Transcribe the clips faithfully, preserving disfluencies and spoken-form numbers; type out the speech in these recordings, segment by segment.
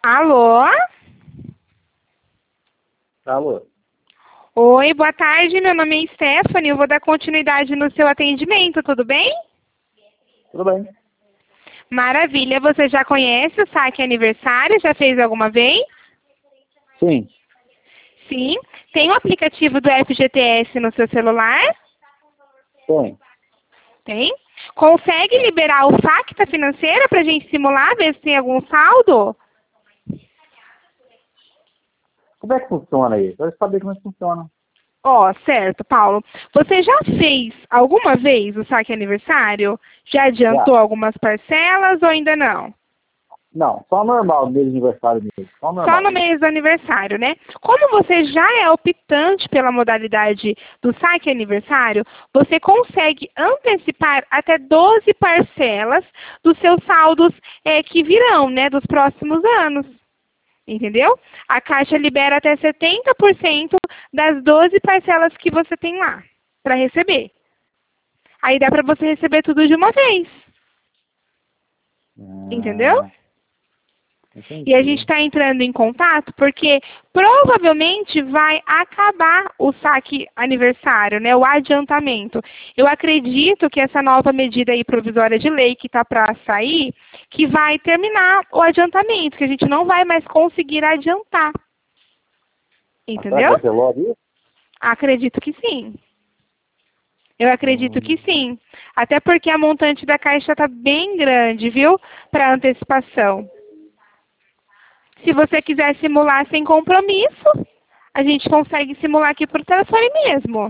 Alô? Alô? Oi, boa tarde. Meu nome é Stephanie. Eu vou dar continuidade no seu atendimento, tudo bem? Tudo bem. Maravilha. Você já conhece o saque aniversário? Já fez alguma vez? Sim. Sim. Tem o aplicativo do F G T S no seu celular? Tem. Tem. Consegue liberar o Facta Financeira para a gente simular, ver se tem algum saldo? Como é que funciona isso? Eu quero saber como é que funciona. Ó, certo, Paulo. Você já fez alguma vez o saque aniversário? Já Já. adiantou algumas parcelas ou ainda não? Não, só normal, mês de aniversário mesmo. Só Só no normal. mês do aniversário, né? Como você já é optante pela modalidade do saque aniversário, você consegue antecipar até doze parcelas dos seus saldos é, que virão, né? Dos próximos anos. Entendeu? A Caixa libera até setenta por cento das doze parcelas que você tem lá para receber. Aí dá para você receber tudo de uma vez. Entendeu? Ah, E a gente entendi. está entrando em contato porque provavelmente vai acabar o saque aniversário, né? O adiantamento. Eu acredito que essa nova medida aí provisória de lei que está para sair, que vai terminar o adiantamento, que a gente não vai mais conseguir adiantar. Mas será que Entendeu? vai ser logo isso? Acredito que sim. Eu acredito que Hum. sim. Até porque a montante da Caixa está bem grande, viu? Para antecipação. Se você quiser simular sem compromisso, a gente consegue simular aqui por telefone mesmo.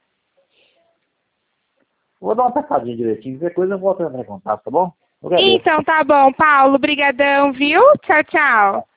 Vou dar uma passadinha direitinho. Qualquer coisa eu volto a entrar em contato, tá bom? Eu agradeço. Então tá bom, Paulo. Brigadão, viu? Tchau, tchau.